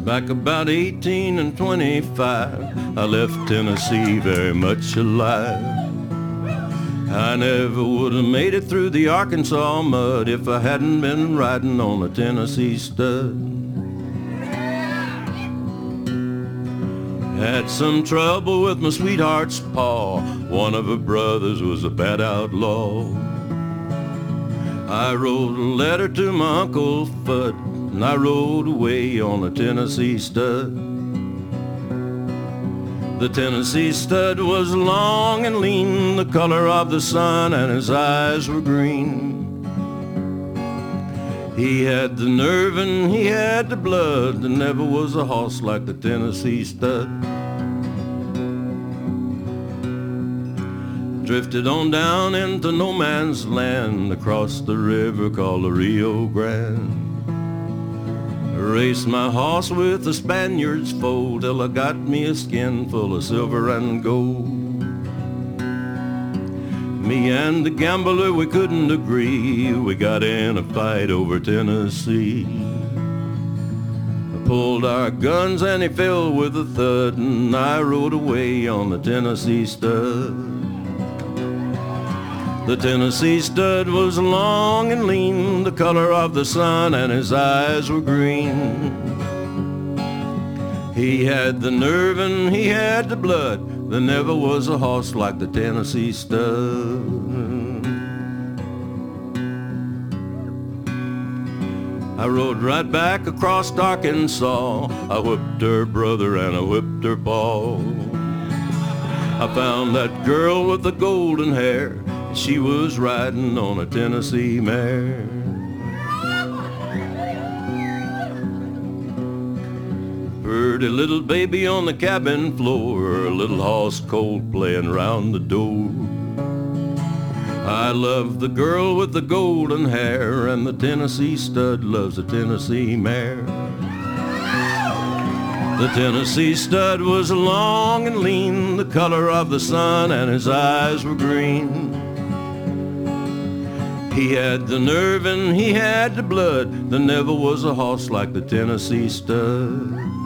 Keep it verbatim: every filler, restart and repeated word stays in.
Back about eighteen and twenty-five, I left Tennessee very much alive. I never would have made it through the Arkansas mud if I hadn't been riding on a Tennessee stud. Had some trouble with my sweetheart's paw. One of her brothers was a bad outlaw. I wrote a letter to my Uncle Fudd, and I rode away on a Tennessee stud. The Tennessee stud was long and lean, the color of the sun, and his eyes were green. He had the nerve and he had the blood. There never was a horse like the Tennessee stud. Drifted on down into no man's land, across the river called the Rio Grande. Raced my horse with a Spaniard's foal till I got me a skin full of silver and gold. Me and the gambler, we couldn't agree. We got in a fight over Tennessee. I pulled our guns and he fell with a thud, and I rode away on the Tennessee stud. The Tennessee stud was long and lean, the color of the sun, and his eyes were green. He had the nerve and he had the blood. There never was a horse like the Tennessee stud. I rode right back across Arkansas. I whipped her brother and I whipped her pa. I found that girl with the golden hair. She was riding on a Tennessee mare. Pretty little baby on the cabin floor, a little horse cold playing round the door. I love the girl with the golden hair, and the Tennessee stud loves the Tennessee mare. The Tennessee stud was long and lean, the color of the sun, and his eyes were green. He had the nerve and he had the blood. There never was a horse like the Tennessee stud.